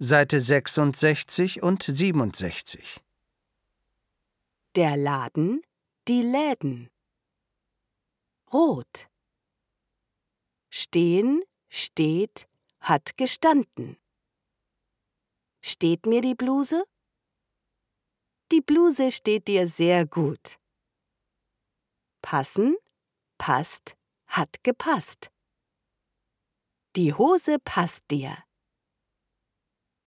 Seite 66 und 67. Der Laden, die Läden. Rot. Stehen, steht, hat gestanden. Steht mir die Bluse? Die Bluse steht dir sehr gut. Passen, passt, hat gepasst. Die Hose passt dir.